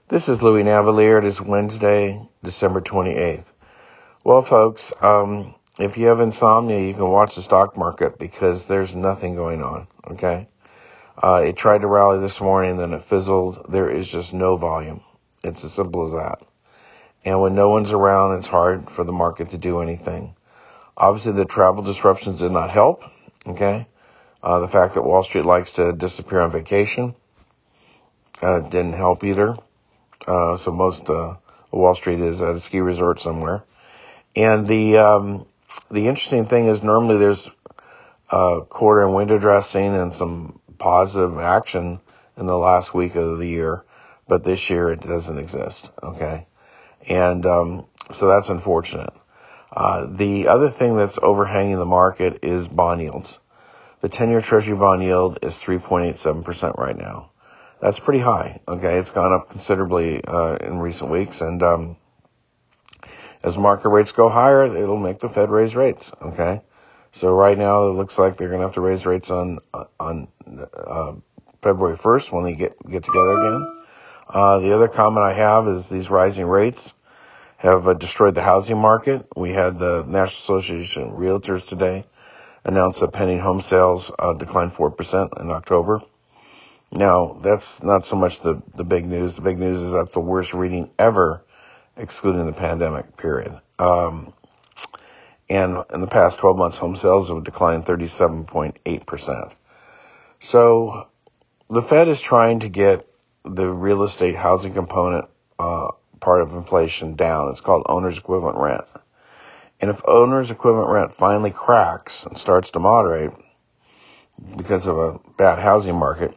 This is Louis Navalier. It is Wednesday, December 28th. Well, folks, if you have insomnia, you can watch the stock market because there's nothing going on, okay? It tried to rally this morning, then it fizzled. There is just no volume. It's as simple as that. And when no one's around, it's hard for the market to do anything. Obviously, the travel disruptions did not help, okay? The fact that Wall Street likes to disappear on vacation didn't help either. So most Wall Street is at a ski resort somewhere. And the interesting thing is normally there's quarter and window dressing and some positive action in the last week of the year, but this year it doesn't exist. Okay, and so that's unfortunate. The other thing that's overhanging the market is bond yields. The 10-year Treasury bond yield is 3.87% right now. That's pretty high. Okay, it's gone up considerably in recent weeks, and as market rates go higher, it'll make the Fed raise rates. Okay, so right now it looks like they're going to have to raise rates on February 1st when they get together again. The other comment I have is these rising rates have destroyed the housing market. We had the National Association of Realtors today announce that pending home sales declined 4% in October. Now, that's not so much the big news. The big news is that's the worst reading ever, excluding the pandemic period. And in the past 12 months, home sales have declined 37.8%. So the Fed is trying to get the real estate housing component part of inflation down. It's called owner's equivalent rent. And if owner's equivalent rent finally cracks and starts to moderate because of a bad housing market,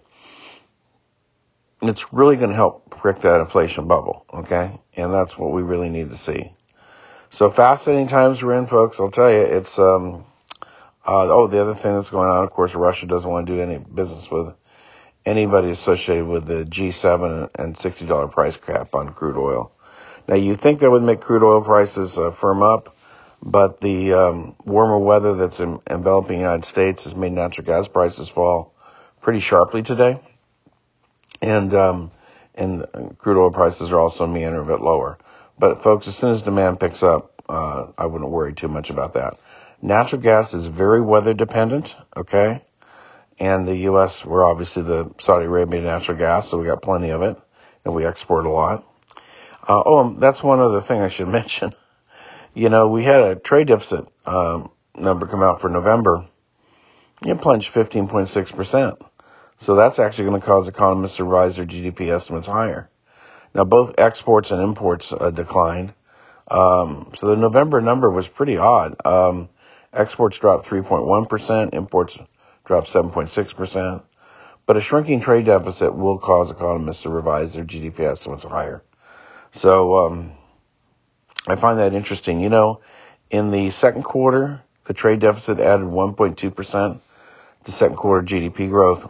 it's really going to help prick that inflation bubble, okay? And that's what we really need to see. So fascinating times we're in, folks. I'll tell you, it's, the other thing that's going on, of course, Russia doesn't want to do any business with anybody associated with the G7 and $60 price cap on crude oil. Now, you think that would make crude oil prices firm up, but the warmer weather that's enveloping the United States has made natural gas prices fall pretty sharply today. And crude oil prices are also meandering a bit lower. But folks, as soon as demand picks up, I wouldn't worry too much about that. Natural gas is very weather dependent, okay? And the U.S., we're obviously the Saudi Arabian natural gas, so we got plenty of it, and we export a lot. That's one other thing I should mention. You know, we had a trade deficit number come out for November. It plunged 15.6%. So that's actually going to cause economists to revise their GDP estimates higher. Now, both exports and imports declined. So the November number was pretty odd. Exports dropped 3.1%, imports dropped 7.6%. But a shrinking trade deficit will cause economists to revise their GDP estimates higher. So I find that interesting. You know, in the second quarter, the trade deficit added 1.2% to second quarter GDP growth.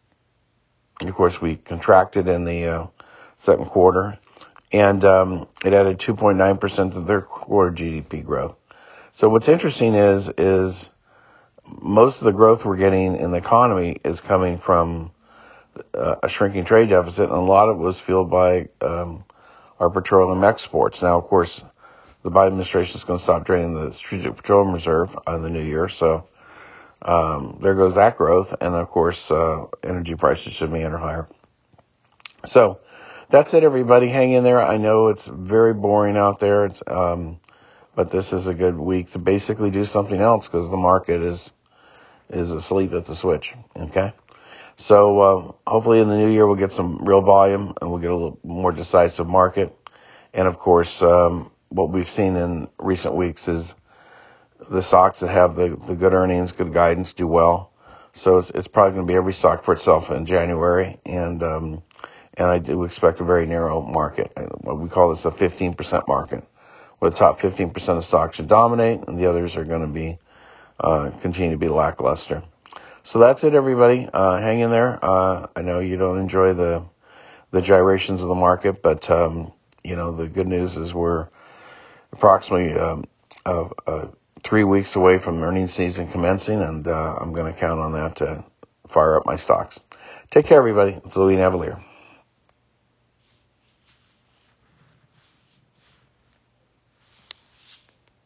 Of course, we contracted in the second quarter, and it added 2.9% to third quarter GDP growth. So what's interesting is most of the growth we're getting in the economy is coming from a shrinking trade deficit, and a lot of it was fueled by our petroleum exports. Now, of course, the Biden administration is going to stop draining the Strategic Petroleum Reserve in the new year, so there goes that growth, and of course, energy prices should meander higher. So that's it, everybody. Hang in there. I know it's very boring out there, but this is a good week to basically do something else because the market is asleep at the switch. Okay, so hopefully in the new year we'll get some real volume and we'll get a little more decisive market. And of course, what we've seen in recent weeks is the stocks that have the good earnings, good guidance do well. So it's probably going to be every stock for itself in January. And I do expect a very narrow market. We call this a 15% market, where the top 15% of stocks should dominate and the others are going to be, continue to be lackluster. So that's it, everybody. Hang in there. I know you don't enjoy the gyrations of the market, but, the good news is we're approximately, 3 weeks away from earnings season commencing, and I'm going to count on that to fire up my stocks. Take care, everybody. It's Louis Navalier.